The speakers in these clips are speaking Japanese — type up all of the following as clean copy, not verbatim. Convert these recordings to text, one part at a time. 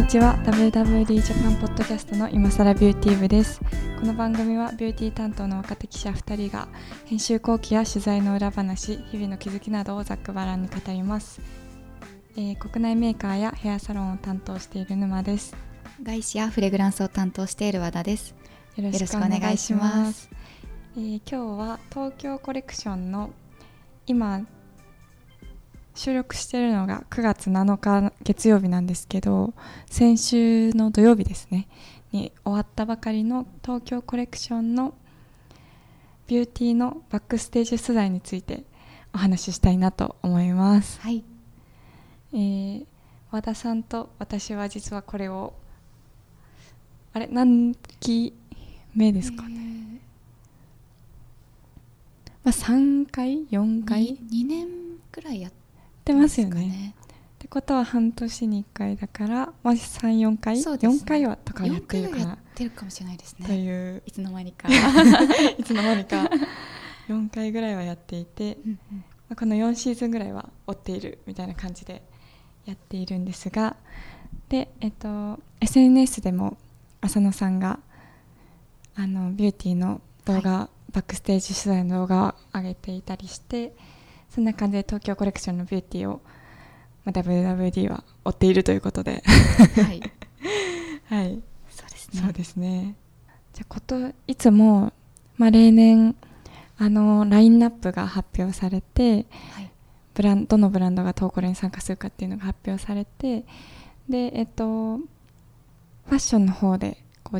にちは。 WWD ジャパンポッドキャストの今更ビューティー部です。この番組はビューティー担当の若手記者2人が編集後期や取材の裏話、日々の気づきなどをざっくばらんに語ります。国内メーカーやヘアサロンを担当している沼です。 外資やフレグランスを担当している和田です。 よろしくお願いします。今日は東京コレクションの今収録しているのが9月7日月曜日なんですけど、先週の土曜日ですねに終わったばかりの東京コレクションのビューティーのバックステージ取材についてお話ししたいなと思います。 はい。 和田さんと私は実はこれを何期目ですかね、3回4回 2年くらいやってますよね。ってことは半年に1回だから、3、4回、 そうですね、 4回はとかやってるかな、 やってるかもしれないですね。 といういつの間にかいつの間にか4回ぐらいはやっていてこの4シーズンぐらいは追っているみたいな感じでやっているんですが、で、SNS でも浅野さんがビューティーの動画、はい、バックステージ取材の動画を上げていたりして、そんな感じで東京コレクションのビューティーを、WWD は追っているということではいはい、そうですね。じゃあいつも、例年ラインナップが発表されて、はい、どのブランドが東コレに参加するかっていうのが発表されて、でファッションの方でこう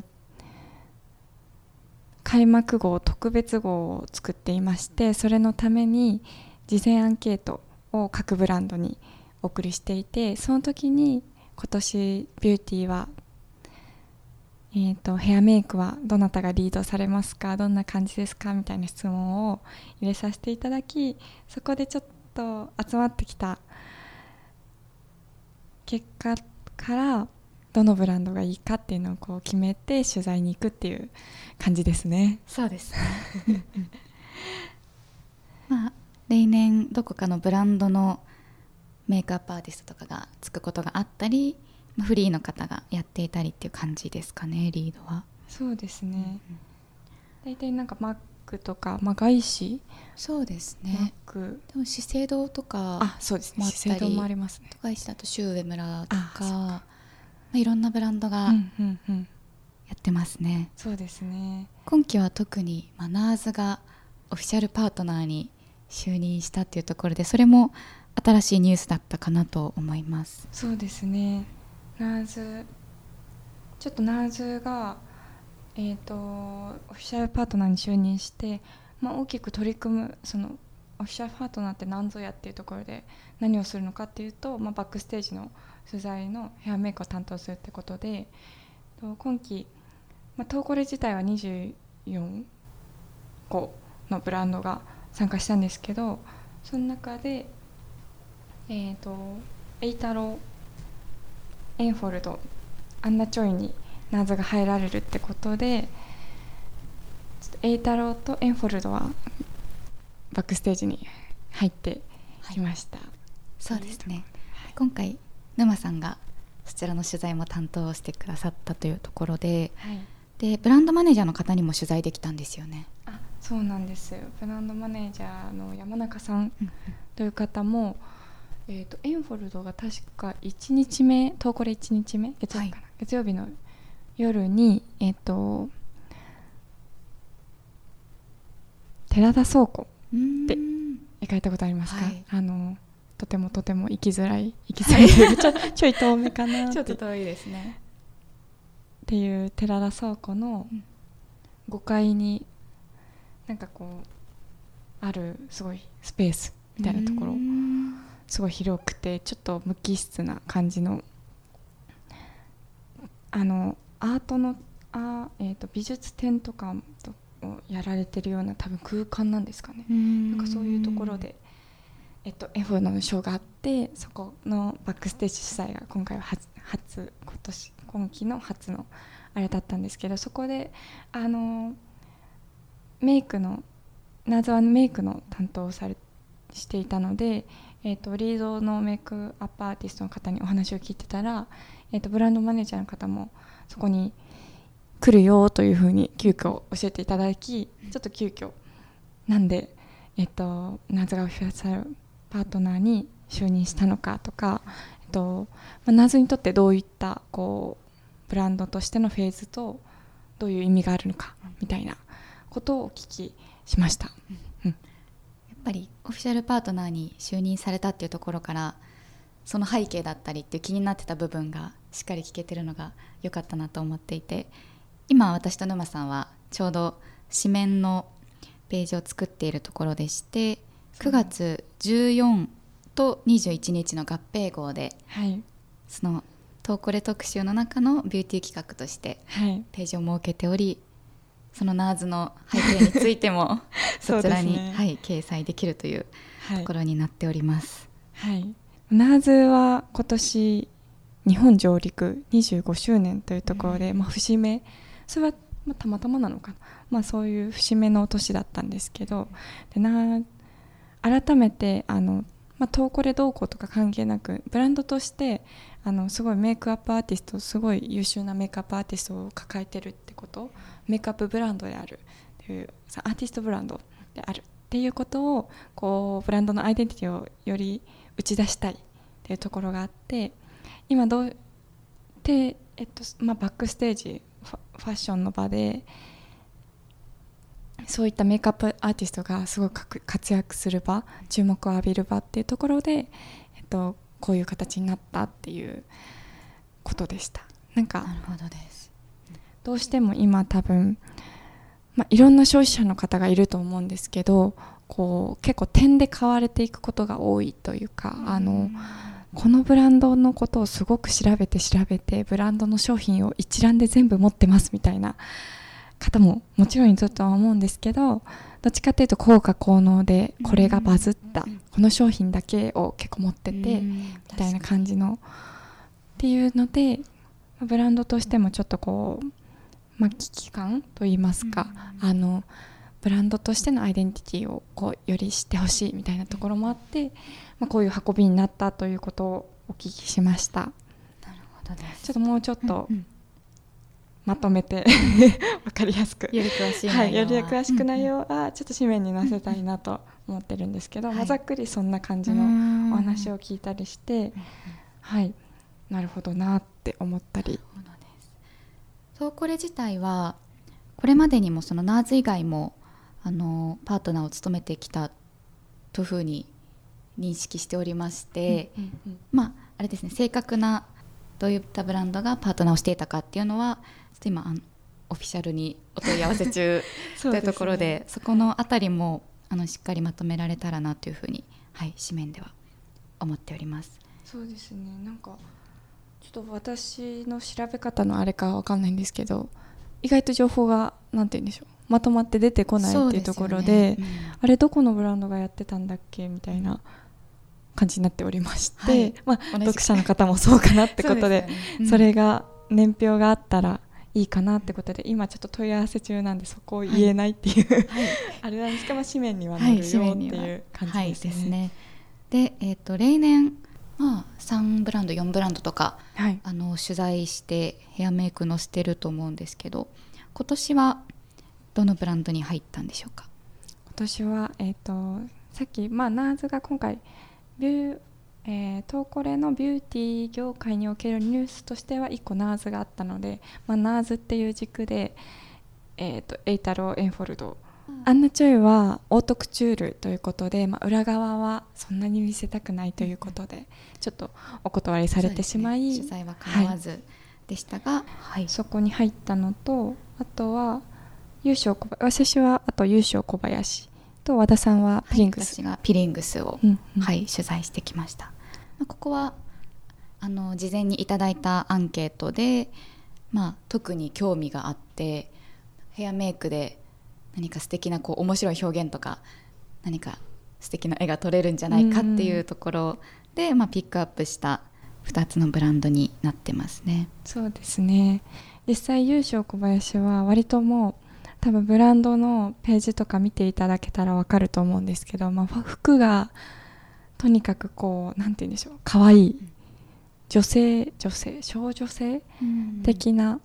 開幕号特別号を作っていまして、それのために事前アンケートを各ブランドにお送りしていて、その時に今年ビューティーは、ヘアメイクはどなたがリードされますか、どんな感じですかみたいな質問を入れさせていただき、そこでちょっと集まってきた結果からどのブランドがいいかっていうのをこう決めて取材に行くっていう感じですね。 そうですね例年どこかのブランドのメイクアップアーティストとかがつくことがあったり、フリーの方がやっていたりっていう感じですかね、リードは。 そうですね、大体マックとか、外資、 そうですね、 マック、 でも資生堂とか、 そうですね、資生堂もありますね。 外資だとシュウエムラとか、いろんなブランドがやってますね。 そうですね。 今期は特にナーズがオフィシャルパートナーに就任したっていうところで、それも新しいニュースだったかなと思います。 そうですね。ナーズが、オフィシャルパートナーに就任して、大きく取り組む、そのオフィシャルパートナーって何ぞやっていうところで何をするのかっていうと、バックステージの取材のヘアメイクを担当するってことで、今期、東コレ自体は24個のブランドが参加したんですけど、その中でエイタロー、エンフォルド、アンナチョイにナーズが入られるってことで、ちょっとエイタローとエンフォルドはバックステージに入ってきました。 そうですね、今回沼さんがそちらの取材も担当してくださったというところで、でブランドマネージャーの方にも取材できたんですよね。 そうなんですよ。ブランドマネージャーの山中さんという方も、エンフォルドが確か1日目、東コレ1日目、月曜日の夜に、寺田倉庫って行かれたことありますか？とても行きづらいちょい遠めかなって、 ちょっと遠いですねっていう寺田倉庫の5階にあるすごいスペースみたいなところ、すごい広くてちょっと無機質な感じのアートの美術展とかをやられてるような多分空間なんですかね。そういうところで、エフのショーがあって、そこのバックステージ主催が今回は今期の初のあれだったんですけど、そこでメイクのナーズはメイクの担当をしていたので、 リードのメイクアップアーティストの方にお話を聞いてたら、ブランドマネージャーの方もそこに来るよというふうに急遽教えていただき、ちょっと急遽なんで、ナズがオフィシャルパートナーに就任したのかとか、ナズにとってどういったこうブランドとしてのフェーズとどういう意味があるのかみたいなことをお聞きしました。 やっぱりオフィシャルパートナーに就任されたっていうところから、その背景だったりっていう気になってた部分がしっかり聞けてるのが良かったなと思っていて、今私と沼さんはちょうど紙面のページを作っているところでして、9月14と21日の合併号で、 はい、 そのトーコレ特集の中のビューティー企画としてページを設けており、そのナーズの背景についてもそちらに、ね、はい、掲載できるというところになっております。 はい、ナーズは今年日本上陸25周年というところで、節目、それはたまたまなのかな、そういう節目の年だったんですけど、で改めてトーコレ動向とか関係なくブランドとしてすごいメイクアップアーティスト、すごい優秀なメイクアップアーティストを抱えてるってこと、メイクアップブランドであるっていう、アーティストブランドであるっていうことをこうブランドのアイデンティティをより打ち出したいっていうところがあって、今バックステージファッションの場でそういったメイクアップアーティストがすごく活躍する場、注目を浴びる場っていうところで、こういう形になったっていうことでした。なるほどです。 どうしても今多分、いろんな消費者の方がいると思うんですけど、こう結構点で買われていくことが多いというか、このブランドのことをすごく調べてブランドの商品を一覧で全部持ってますみたいな方ももちろんいるとは思うんですけど、どっちかというと効果効能でこれがバズった、この商品だけを結構持っててみたいな感じのっていうので、ブランドとしてもちょっとこう、危機感といいますか、ブランドとしてのアイデンティティをこうより知ってほしいみたいなところもあって、こういう運びになったということをお聞きしました。 なるほどです。 ちょっともうちょっと、まとめて分かりやすく、 より詳しい内容は、 より詳しく内容はちょっと紙面に載せたいなと思ってるんですけど、ざっくりそんな感じのお話を聞いたりして、なるほどなって思ったり。 トーコレ自体はこれまでにもそのナーズ以外もパートナーを務めてきたというふうに認識しておりまして、あれですね、正確などういったブランドがパートナーをしていたかっていうのはちょっと今オフィシャルにお問い合わせ中というところで、そこのあたりもしっかりまとめられたらなというふうに、紙面では思っております。 そうですね、ちょっと私の調べ方のあれかわかんないんですけど、意外と情報がなんて言うんでしょう、まとまって出てこないっていうところ で、あれどこのブランドがやってたんだっけみたいな感じになっておりまして、読者の方もそうかなってことで、それが年表があったらいいかなってことで、今ちょっと問い合わせ中なんでそこを言えないっていう、あれなんですけど、紙面には載るよっていう感じですね。 で、例年3ブランド4ブランドとか、取材してヘアメイク載せてると思うんですけど、今年はどのブランドに入ったんでしょうか？ 今年は、さっき、ナーズが今回トーコレのビューティー業界におけるニュースとしては1個ナーズがあったので、ナーズっていう軸で、エイタロー・エンフォルド、アンナチョイはオートクチュールということで、裏側はそんなに見せたくないということで、ちょっとお断りされてしまい、 取材は叶わずでしたが、 そこに入ったのと、あとは私はあと優勝小林と和田さんはピリングス、 私がピリングスを、取材してきました。ここは事前にいただいたアンケートで、特に興味があってヘアメイクで何か素敵な面白い表現とか何か素敵な絵が撮れるんじゃないかっていうところで、ピックアップした2つのブランドになってますね。 そうですね。実際優勝小林は割ともう多分ブランドのページとか見ていただけたら分かると思うんですけど、服がとにかくこうなんて言うんでしょう、可愛い少女性的な、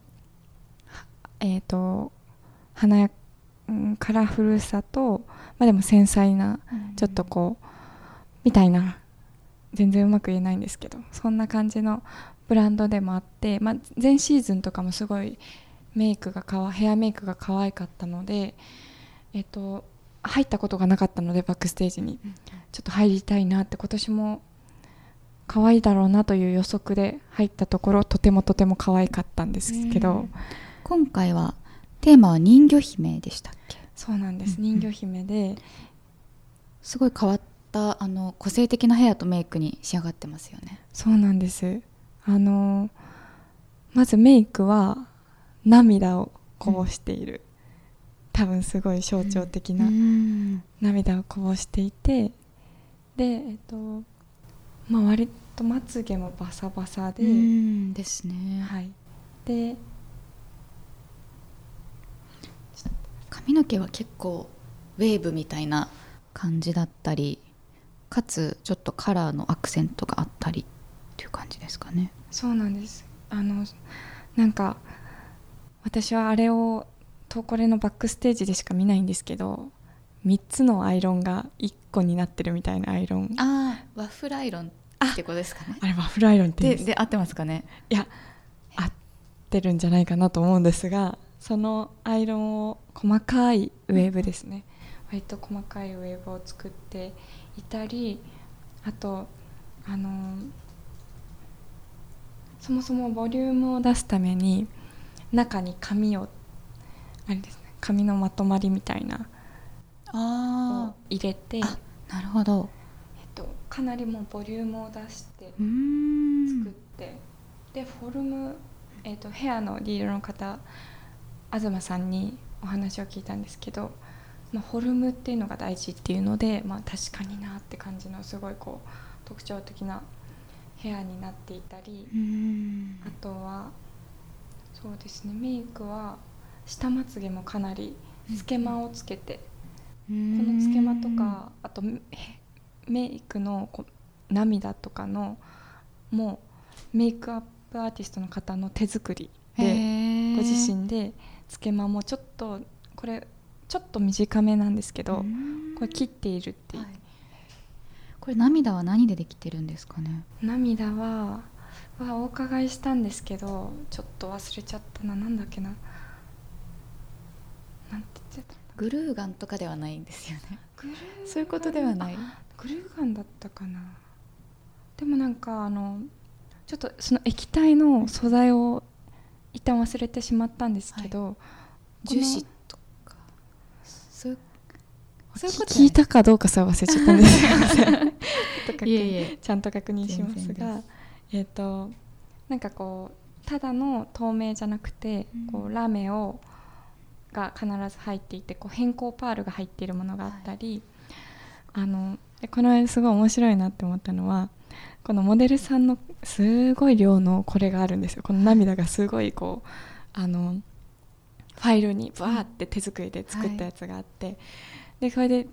華やカラフルさと、でも繊細な、ちょっとこうみたいな、全然うまく言えないんですけど、そんな感じのブランドでもあって、前シーズンとかもすごいヘアメイクが可愛かったので、入ったことがなかったのでバックステージにちょっと入りたいなって、今年も可愛いだろうなという予測で入ったところ、とても可愛かったんですけど、 今回はテーマは人魚姫でしたっけ？ そうなんです、人魚姫ですごい変わった個性的なヘアとメイクに仕上がってますよね。 そうなんです。まずメイクは涙をこぼしている、多分すごい象徴的な涙をこぼしていて、で割とまつげもバサバサでですね。 はい。で髪の毛は結構ウェーブみたいな感じだったり、かつちょっとカラーのアクセントがあったりっていう感じですかね。 そうなんです。なんか私はあれをトーコレのバックステージでしか見ないんですけど、3つのアイロンが1個になってるみたいなアイロン、 ワッフルアイロンってことですかね。 あれワッフルアイロンって言うんです。 で合ってますかね。 いや、合ってるんじゃないかなと思うんですが、そのアイロンを細かいウェーブですね、割と細かいウェーブを作っていたり、あとそもそもボリュームを出すために中に紙をあれですね、紙のまとまりみたいなを入れて、 なるほど、 かなりもうボリュームを出して作って、でフォルム、ヘアのリードの方、東さんにお話を聞いたんですけど、フォルムっていうのが大事っていうので、確かになって感じのすごいこう特徴的なヘアになっていたり、あとはそうですね、メイクは下まつげもかなりつけまをつけて、このつけまとか、あとメイクの涙とかのもうメイクアップアーティストの方の手作りで、ご自身でつけまもちょっとこれちょっと短めなんですけど、これ切っているっていう、 これ涙は何でできてるんですかね。 涙はお伺いしたんですけど、ちょっと忘れちゃったな、なんだっけな、なんて言ってた、 グルーガンとかではないんですよね。そういうことではない。 グルーガンだったかな。でもなんかちょっとその液体の素材を一旦忘れてしまったんですけど、 樹脂とかそういうこと聞いたかどうかさ忘れちゃったんですよちゃんと確認しますが、なんかこうただの透明じゃなくて、こうラメが必ず入っていて、こう偏光パールが入っているものがあったり、でこのすごい面白いなって思ったのは、このモデルさんのすごい量のこれがあるんですよ。この涙がすごいこうファイルにバーって手作りで作ったやつがあって、でこれで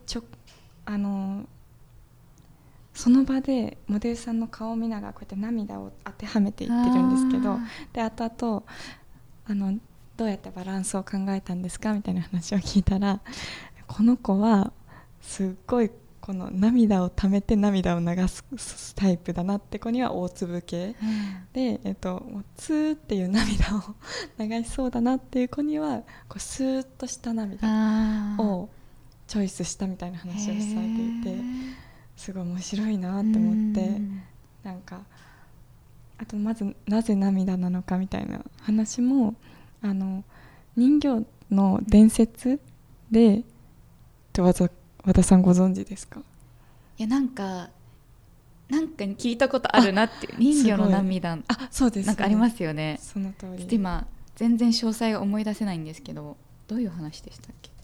その場でモデルさんの顔を見ながらこうやって涙を当てはめていってるんですけど、で後々どうやってバランスを考えたんですかみたいな話を聞いたら、この子はすっごいこの涙をためて涙を流すタイプだなって子には大粒系、で、もうツーっていう涙を流しそうだなっていう子にはこうスーッとした涙をチョイスしたみたいな話をされていて、すごい面白いなって思って、なんかあとまずなぜ涙なのかみたいな話も人形の伝説で和田さんご存知ですか？ いやなんかに聞いたことあるなっていう、人魚の涙、 そうです、 なんかありますよね。 その通り。 今全然詳細が思い出せないんですけど、どういう話でしたっけ？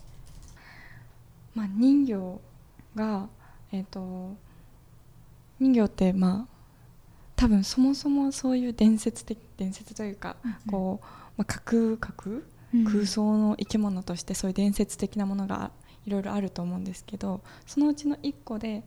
人魚が人魚って多分そもそもそういう伝説というか、こう、空想の生き物としてそういう伝説的なものがいろいろあると思うんですけど、そのうちの1個で、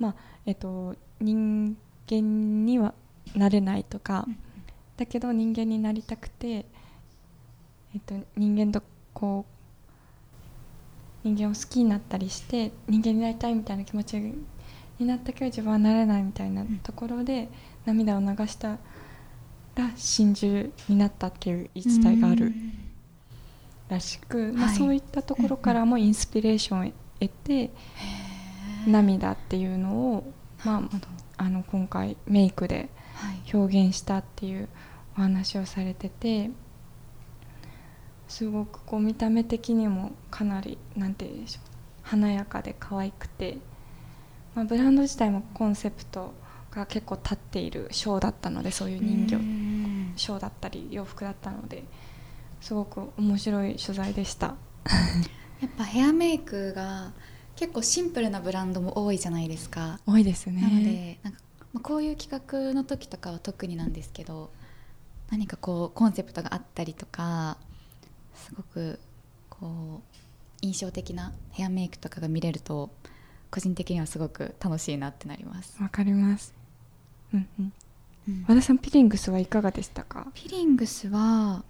人間にはなれないとか、だけど人間になりたくて、人間とこう人間を好きになったりして人間になりたいみたいな気持ちになったけど自分はなれないみたいなところで涙を流したら真珠になったっていう言い伝えがあるらしく、そういったところからもインスピレーションを得て、涙っていうのを、今回メイクで表現したっていうお話をされてて、すごくこう見た目的にもかなりなんて言うんでしょう、華やかで可愛くて、ブランド自体もコンセプトが結構立っているショーだったので、そういう人形ショーだったり洋服だったので、すごく面白い取材でした。 やっぱヘアメイクが結構シンプルなブランドも多いじゃないですか。 多いですね。 なのでこういう企画の時とかは特になんですけど、何かこうコンセプトがあったりとか、すごくこう印象的なヘアメイクとかが見れると個人的にはすごく楽しいなってなります。 わかります。和田さん、ピリングスはいかがでしたか？ ピリングスは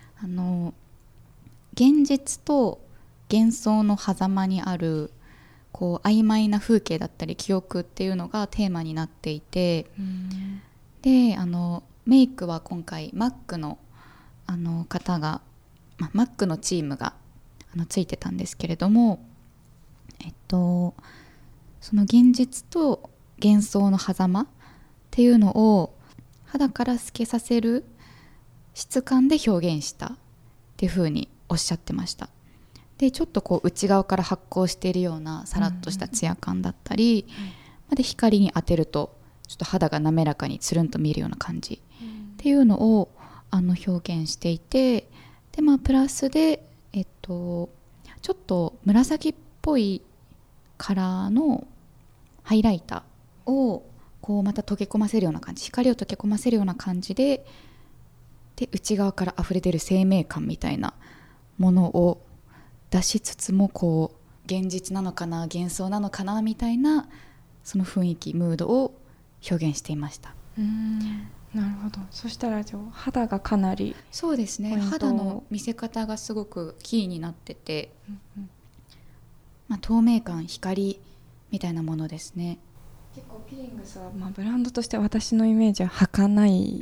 現実と幻想の狭間にあるこう曖昧な風景だったり記憶っていうのがテーマになっていて、でメイクは今回 Mac の方が、Mac のチームがついてたんですけれども、その現実と幻想の狭間っていうのを肌から透けさせる質感で表現したっていう風におっしゃってました。でちょっとこう内側から発光しているようなさらっとしたツヤ感だったり、で光に当てるとちょっと肌が滑らかにつるんと見えるような感じっていうのを表現していて、でプラスでちょっと紫っぽいカラーのハイライターをこうまた溶け込ませるような感じ、光を溶け込ませるような感じで内側から溢れ出る生命感みたいなものを出しつつも、こう現実なのかな幻想なのかなみたいなその雰囲気ムードを表現していました。 なるほど。そしたら肌がかなり、 そうですね、肌の見せ方がすごくキーになってて、透明感、光みたいなものですね。 結構ピリングスは、ブランドとして私のイメージは儚い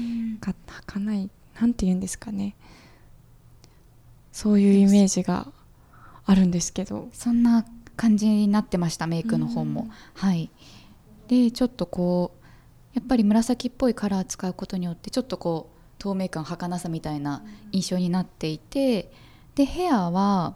なんて言うんですかね、そういうイメージがあるんですけど、 そんな感じになってました、メイクの方も。でちょっとこうやっぱり紫っぽいカラー使うことによってちょっとこう透明感、儚さみたいな印象になっていて、でヘアは、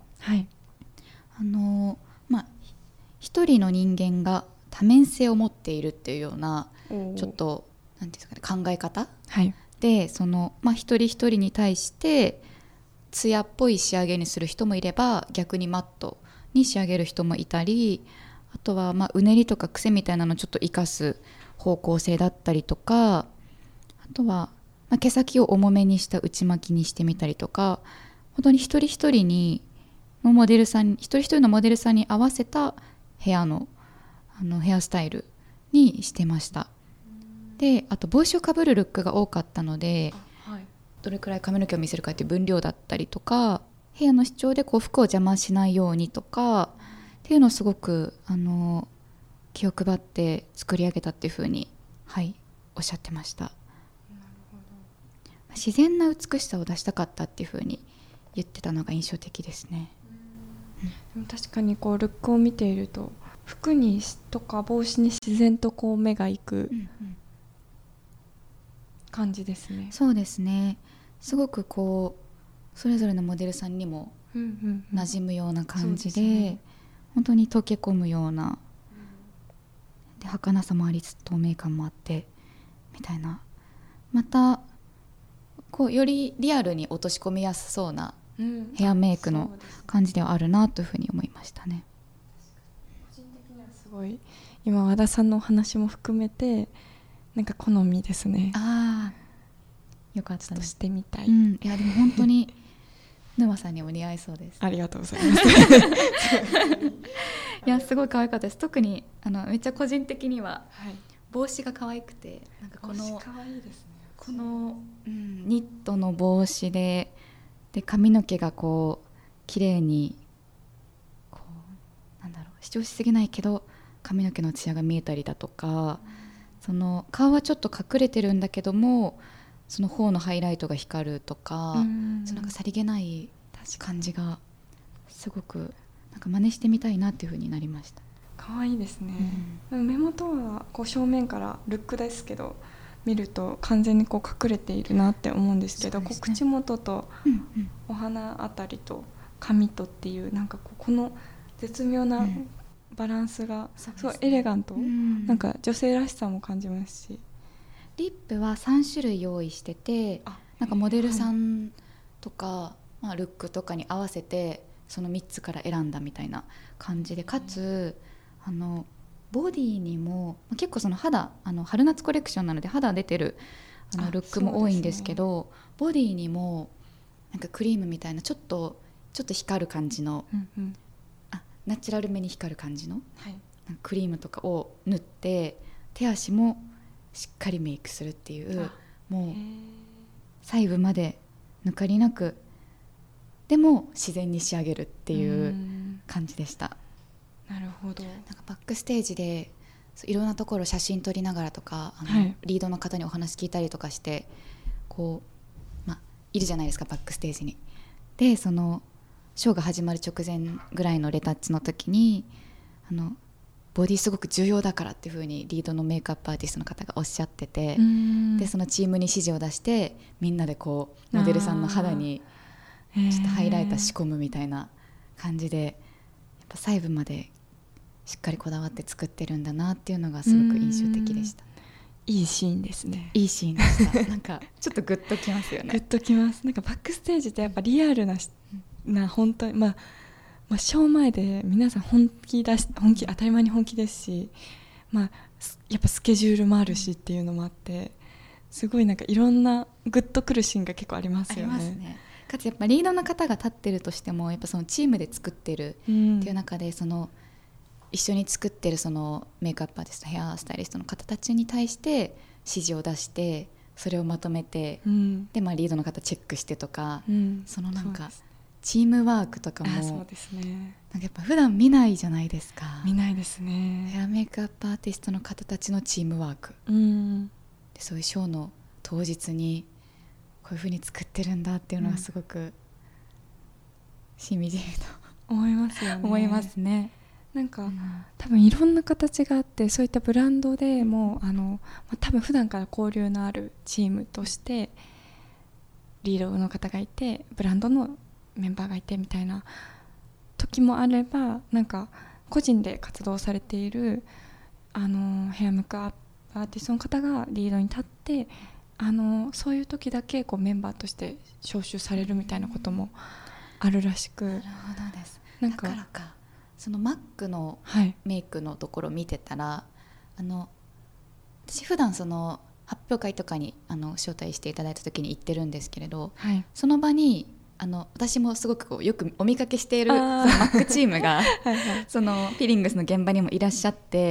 一人の人間が多面性を持っているっていうようなちょっとなんていうんですかね、考え方、でその、一人一人に対してツヤっぽい仕上げにする人もいれば、逆にマットに仕上げる人もいたり、あとはうねりとか癖みたいなのをちょっと生かす方向性だったりとか、あとは、毛先を重めにした内巻きにしてみたりとか、本当に一人一人のモデルさん一人一人のモデルさんに合わせたヘアのヘアスタイルにしてました。であと帽子をかぶるルックが多かったので、どれくらい髪の毛を見せるかっていう分量だったりとか、ヘアの主張でこう服を邪魔しないようにとかっていうのをすごく気を配って作り上げたっていうふうに、おっしゃってました。なるほど。自然な美しさを出したかったっていうふうに言ってたのが印象的ですね。 でも確かにこうルックを見ていると服にとか帽子に自然とこう目がいく感じですね。 そうですね、すごくこうそれぞれのモデルさんにも馴染むような感じで、本当に溶け込むような、で儚さもありつつ透明感もあってみたいな、またこうよりリアルに落とし込みやすそうなヘアメイクの感じではあるなというふうに思いましたね。 個人的にはすごい今和田さんのお話も含めてなんか好みですね。 よかったです。 してみたい。 いやでも本当に沼さんにも似合いそうです。 ありがとうございますいやすごい可愛かったです。特にめっちゃ個人的にははい、 帽子が可愛くて、なんかこの可愛いですね。 この、ニットの帽子で髪の毛がこう綺麗にこうなんだろう、主張しすぎないけど髪の毛の艶が見えたりだとか、その顔はちょっと隠れてるんだけどもその頬のハイライトが光るとか、そのなんかさりげない感じがすごくなんか真似してみたいなっていう風になりました。 可愛いですね、目元はこう正面からルックですけど見ると完全にこう隠れているなって思うんですけど、こう口元とお鼻あたりと髪とっていうなんかこの絶妙なバランスがすごいエレガント、なんか女性らしさも感じますし、 リップは3種類用意してて、なんかモデルさんとか、ルックとかに合わせてその3つから選んだみたいな感じで、かつボディにも結構その肌春夏コレクションなので肌出てるルックも多いんですけど、ボディにもなんかクリームみたいなちょっと光る感じの、ナチュラルめに光る感じの、クリームとかを塗って手足もしっかりメイクするっていう、もう細部まで抜かりなくでも自然に仕上げるっていう感じでした。 なるほど。 なんかバックステージでいろんなところ写真撮りながらとかリードの方にお話聞いたりとかしてこう、いるじゃないですかバックステージに。でそのショーが始まる直前ぐらいのレタッチの時にボディすごく重要だからっていう風にリードのメイクアップアーティストの方がおっしゃってて、でそのチームに指示を出してみんなでこうモデルさんの肌にちょっとハイライター仕込むみたいな感じで、やっぱ細部までしっかりこだわって作ってるんだなっていうのがすごく印象的でした。 いいシーンですね。 いいシーンでしたなんかちょっとグッときますよね。 グッときます。なんかバックステージってやっぱリアルな本当にショー前で皆さん本気当たり前に本気ですし、やっぱスケジュールもあるしっていうのもあって、すごいなんかいろんなグッとくるシーンが結構ありますよね。 ありますね。かつやっぱリードの方が立ってるとしてもやっぱそのチームで作ってるっていう中で、その一緒に作ってるそのメイクアップアーティストヘアスタイリストの方たちに対して指示を出してそれをまとめて、でリードの方チェックしてとか、そのなんかチームワークとかもそうですね、 なんかやっぱ普段見ないじゃないですか。 見ないですね。 ヘアメイクアップアーティストの方たちのチームワーク、でそういうショーの当日にこういう風に作ってるんだっていうのはすごくしみじみと思いますよね。 思いますね。 なんか、多分いろんな形があって、そういったブランドでも多分普段から交流のあるチームとしてリードの方がいてブランドのメンバーがいてみたいな時もあれば、なんか個人で活動されているヘアメイクアップアーティストの方がリードに立ってそういう時だけこうメンバーとして招集されるみたいなこともあるらしく。 なるほどです。 なんかだからかそのマックのメイクのところ見てたら、私普段その発表会とかに招待していただいた時に行ってるんですけれど、その場に私もすごくよくお見かけしているそのマックチームがそのフィリングスの現場にもいらっしゃって、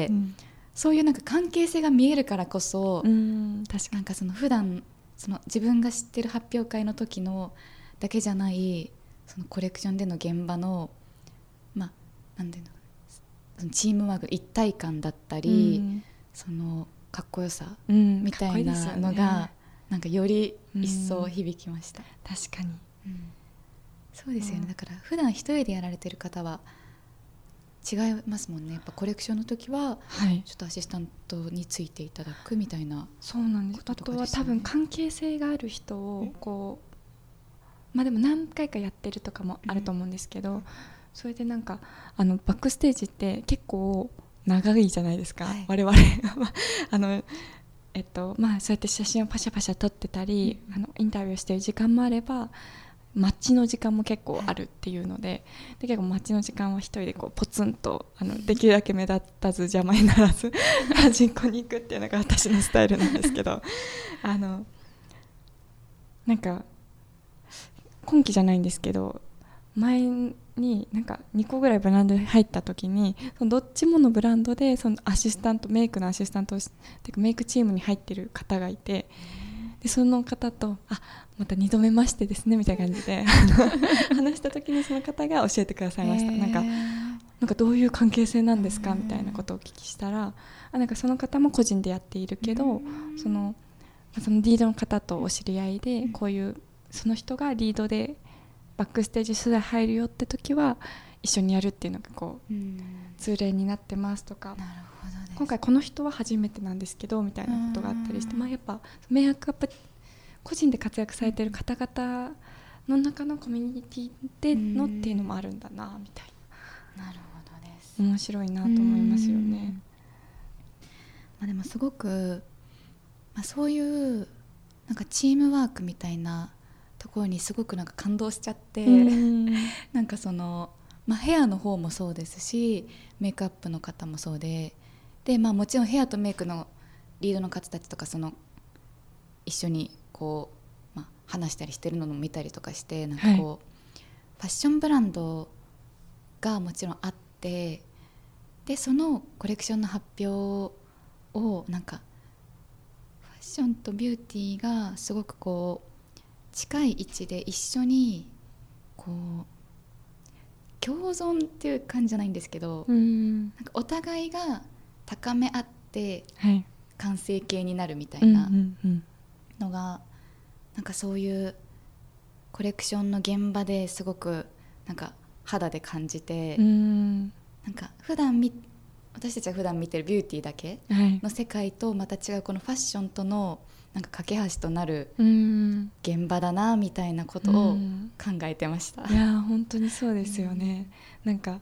そういうなんか関係性が見えるからこそ、なんかその普段その自分が知ってる発表会の時のだけじゃないそのコレクションでの現場のなんていうの、そのチームワーク一体感だったり、そのかっこよさみたいなのがなんかより一層響きました。 確かに、 そうですよね。だから普段一人でやられてる方は違いますもんね。やっぱコレクションの時はちょっとアシスタントについていただくみたいな。 そうなんです。あとは多分関係性がある人をこう、でも何回かやってるとかもあると思うんですけど、それでなんかバックステージって結構長いじゃないですか、我々そうやって写真をパシャパシャ撮ってたり、インタビューしてる時間もあれば待ちの時間も結構あるっていうので、結構待ちの時間は一人でこうポツンとできるだけ目立たず邪魔にならず端っこに行くっていうのが私のスタイルなんですけどなんか今期じゃないんですけど、前になんか2個ぐらいブランドに入った時に、そのどっちものブランドでそのアシスタント、メイクのアシスタントてかメイクチームに入ってる方がいて、でその方とまた2度目ましてですねみたいな感じで話した時にその方が教えてくださいました。なんかどういう関係性なんですかみたいなことをお聞きしたら、なんかその方も個人でやっているけど、そのリードの方とお知り合いで、こういうその人がリードでバックステージ取材入るよって時は一緒にやるっていうのがこう通例になってますとか、 なるほどです。 今回この人は初めてなんですけどみたいなことがあったりして、やっぱ迷惑、やっぱ個人で活躍されている方々の中のコミュニティでのっていうのもあるんだなみたいな。 なるほどです。 面白いなと思いますよね。 でもすごく、そういうなんかチームワークみたいなところにすごくなんか感動しちゃって、なんかその、ヘアの方もそうですし、メイクアップの方もそうで、もちろんヘアとメイクのリードの方たちとか一緒にこう、話したりしてるのも見たりとかして、なんかこう、ファッションブランドがもちろんあって、でそのコレクションの発表をなんかファッションとビューティーがすごくこう近い位置で一緒にこう共存っていう感じじゃないんですけど、なんかお互いが高め合って完成形になるみたいなのが、なんかそういうコレクションの現場ですごくなんか肌で感じて、なんか私たちが普段見てるビューティーだけの世界とまた違うこのファッションとのなんか架け橋となる現場だなみたいなことを考えてました。 いや本当にそうですよね。なんか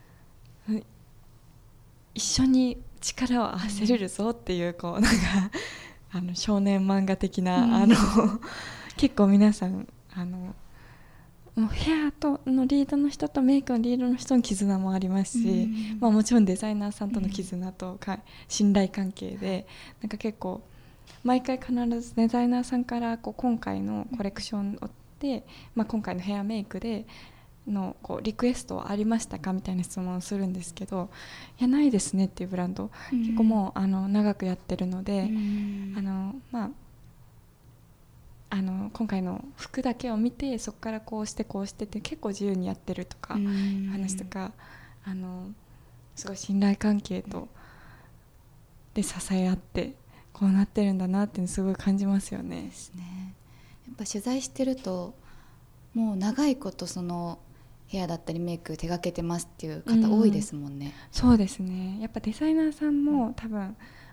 一緒に力を合わせれるぞっていう、こうなんか少年漫画的な結構皆さんもうヘアのリードの人とメイクのリードの人の絆もありますし、もちろんデザイナーさんとの絆と信頼関係で、なんか結構毎回必ずデザイナーさんから今回のコレクションで、今回のヘアメイクでのリクエストはありましたかみたいな質問をするんですけど、いやないですねっていうブランド、結構もう長くやってるので、今回の服だけを見てそこからこうしてって結構自由にやってるとか話とか、すごい信頼関係で支え合ってこうなってるんだなってすごい感じますよね。 ですね。やっぱ取材してるともう長いことそのヘアだったりメイク手がけてますっていう方多いですもんね。 そうですね。やっぱデザイナーさんも多分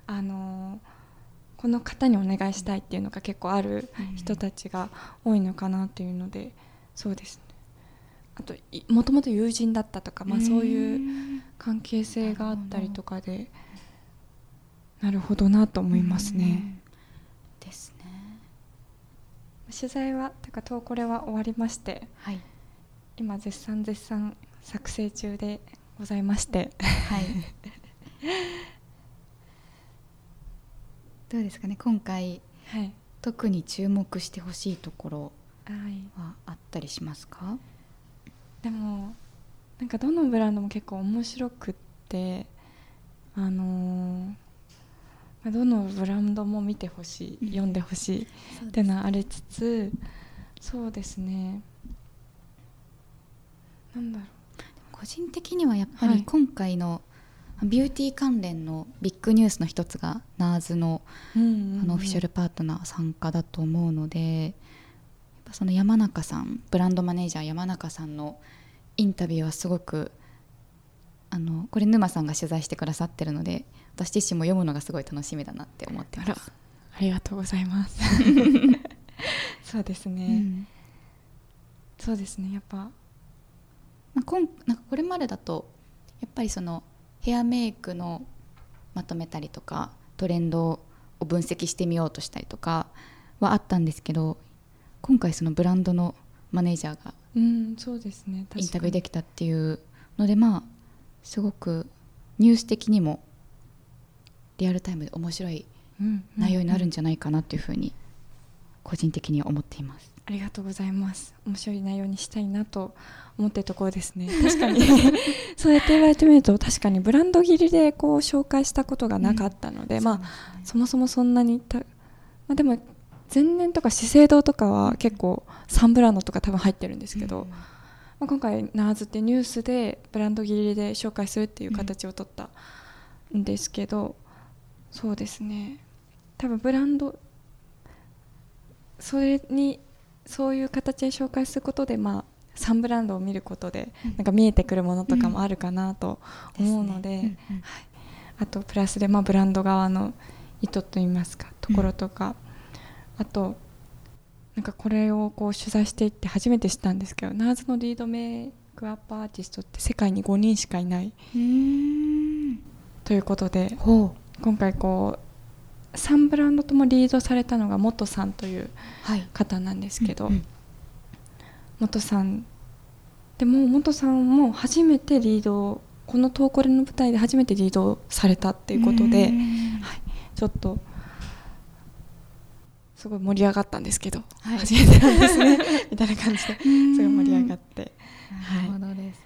この方にお願いしたいっていうのが結構ある人たちが多いのかなっていうので、そうですね。あともともと友人だったとか、そういう関係性があったりとかで、なるほどなと思いますね。 ですね。 取材はこれは終わりまして、今絶賛作成中でございまして、 どうですかね、今回、特に注目してほしいところはあったりしますか？ でもなんかどのブランドも結構面白くって、どのブランドも見てほしい、読んでほしいっていうのはありつつ、そうですね、なんだろう、 個人的にはやっぱり今回のビューティー関連のビッグニュースの一つが NARS のオフィシャルパートナー参加だと思うので、やっぱその山中さん、ブランドマネージャー山中さんのインタビューはすごくこれ沼さんが取材してくださってるので、私自身も読むのがすごい楽しみだなって思ってます。 ありがとうございますそうですね、そうですね、やっぱなんかこれまでだとやっぱりそのヘアメイクのまとめたりとかトレンドを分析してみようとしたりとかはあったんですけど、今回そのブランドのマネージャーがそうですね、 インタビューできたっていうので、すごくニュース的にもリアルタイムで面白い内容になるんじゃないかなというふうに個人的には思っています。 ありがとうございます。面白い内容にしたいなと思っているところですね。確かにそうやって言われてみると、確かにブランド切りでこう紹介したことがなかったので、そもそもそんなにでも前年とか資生堂とかは結構3ブランドとか多分入ってるんですけど、今回NARSってニュースでブランド切りで紹介するっていう形を取ったんですけど、そうですね、多分ブランドそういう形で紹介することで、3ブランドを見ることでなんか見えてくるものとかもあるかなと思うので、あとプラスでブランド側の意図といいますかところとか、あとなんかこれをこう取材していって初めて知ったんですけど、NARSのリードメイクアップアーティストって世界に5人しかいないということで、今回こう3ブランドともリードされたのが元さんという方なんですけど、元さんでも元さんも初めてリード、このトーコレの舞台で初めてリードされたっていうことで、ちょっとすごい盛り上がったんですけど、初めてなんですねみたいな感じですごい盛り上がって、 なるほどです。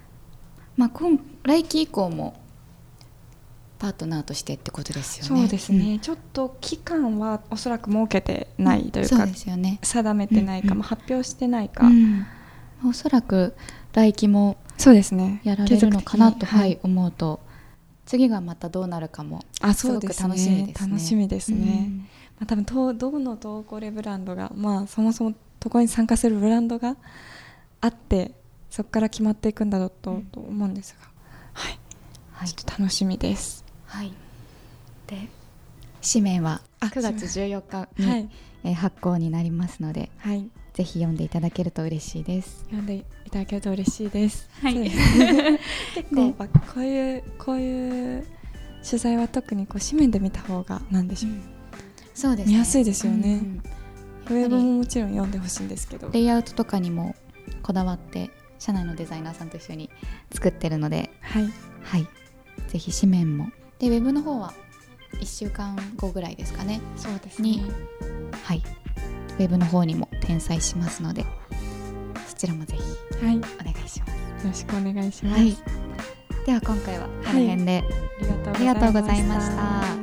来期以降もパートナーとしてってことですよね。 そうですね、ちょっと期間はおそらく設けてないというか、 そうですよね、 定めてないか、発表してないか、 おそらく来期もそうですねやられるのかなと思うと、次がまたどうなるかもすごく楽しみですね。 楽しみですね。多分どのトーコレブランドが、そもそもトーコレに参加するブランドがあって、そこから決まっていくんだろうと思うんですが、ちょっと楽しみです。 で紙面は9月14日に、発行になりますので、ぜひ読んでいただけると嬉しいです。 読んでいただけると嬉しいです。結構こういう取材は特にこう紙面で見た方がなんでしょう、 そうですね、 見やすいですよね。ウェブももちろん読んでほしいんですけど、 レイアウトとかにもこだわって社内のデザイナーさんと一緒に作ってるので、ぜひ紙面もで、ウェブの方は1週間後ぐらいですかね。 そうですね。 ウェブの方にも転載しますので、そちらもぜひお願いします。よろしくお願いします。 では今回はこの辺で、 ありがとうございました。